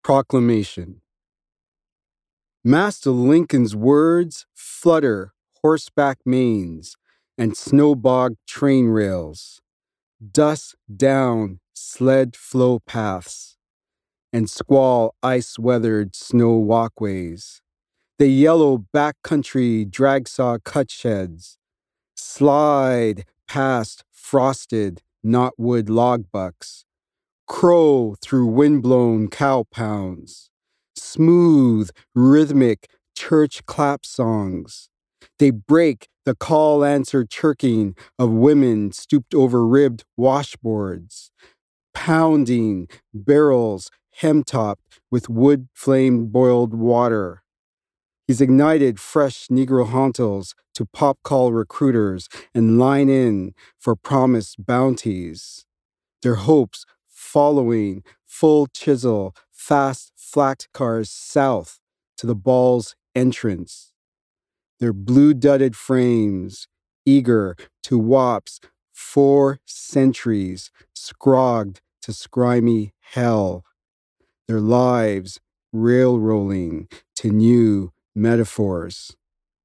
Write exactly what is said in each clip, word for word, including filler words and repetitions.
Proclamation. Master Lincoln's words flutter horseback manes and snowbogged train rails, dust down sled flow paths, and squall ice-weathered snow walkways. The yellow backcountry dragsaw cut sheds slide past frosted knotwood log bucks, crow through windblown cow pounds, smooth, rhythmic church clap songs. They break the call-answer chirking of women stooped over ribbed washboards, pounding barrels hem-topped with wood-flamed boiled water. He's ignited fresh Negro hontels to pop-call recruiters and line in for promised bounties. Their hopes following full chisel, fast flacked cars south to the ball's entrance. Their blue-dudded frames, eager to Wap's four centuries, scrogged to scrimey hell. Their lives railrolling to new metaphors.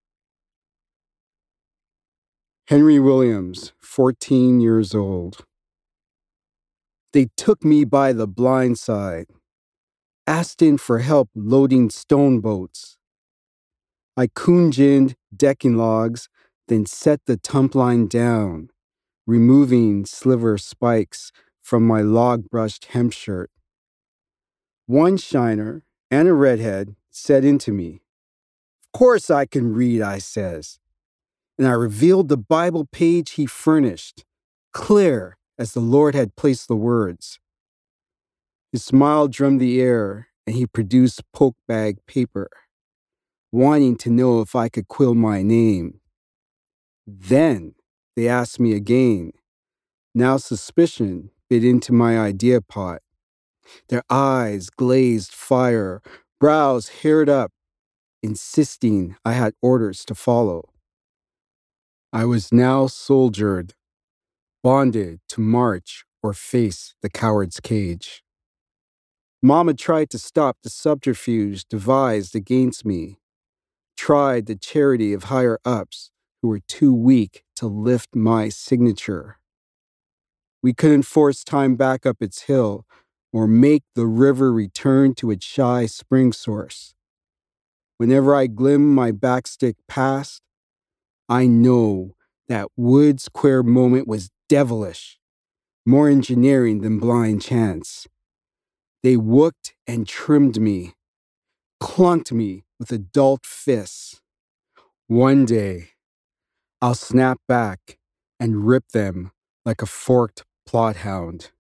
Henry Williams, fourteen years old. They took me by the blind side, asked in for help loading stone boats. I coon-ginned decking logs, then set the tump line down, removing sliver spikes from my log-brushed hemp shirt. One shiner and a redhead said into me, "Of course I can read," I says, and I revealed the Bible page he furnished, clear as the Lord had placed the words. His smile drummed the air, and he produced poke bag paper, wanting to know if I could quill my name. Then they asked me again. Now suspicion bit into my idea pot. Their eyes glazed fire, brows haired up, insisting I had orders to follow. I was now soldiered, bonded to march or face the coward's cage. Mama tried to stop the subterfuge devised against me, tried the charity of higher-ups who were too weak to lift my signature. We couldn't force time back up its hill or make the river return to its shy spring source. Whenever I glim my backstick past, I know that Wood's queer moment was devilish, more engineering than blind chance. They wooked and trimmed me, clunked me with adult fists. One day, I'll snap back and rip them like a forked plothound.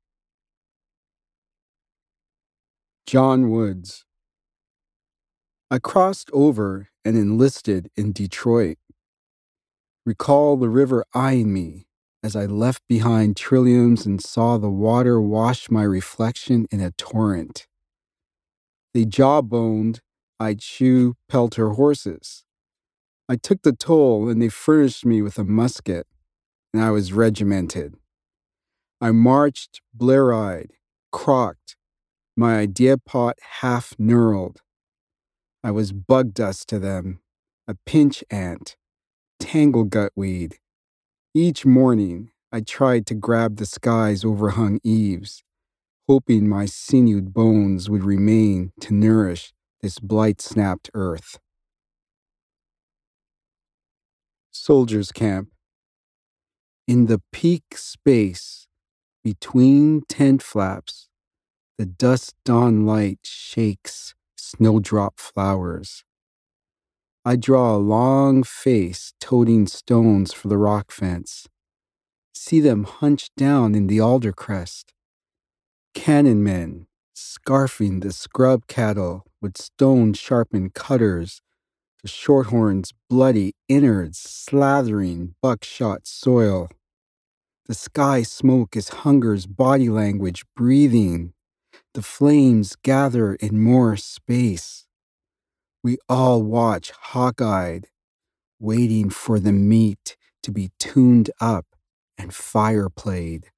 John Woods. I crossed over and enlisted in Detroit. Recall the river eyeing me as I left behind trilliums and saw the water wash my reflection in a torrent. They jawboned I'd shoe pelter horses. I took the toll and they furnished me with a musket, and I was regimented. I marched blear-eyed, crocked, my idea pot half knurled. I was bug dust to them, a pinch ant, tangle gutweed. Each morning, I tried to grab the sky's overhung eaves, hoping my sinewed bones would remain to nourish this blight-snapped earth. Soldiers' Camp. In the peak space between tent flaps, the dusk dawn light shakes snowdrop flowers. I draw a long face toting stones for the rock fence. See them hunched down in the alder crest. Cannon men scarfing the scrub cattle with stone-sharpened cutters, the shorthorn's bloody innards slathering buckshot soil. The sky smoke is hunger's body language breathing. The flames gather in more space. We all watch hawk-eyed, waiting for the meat to be tuned up and fire played.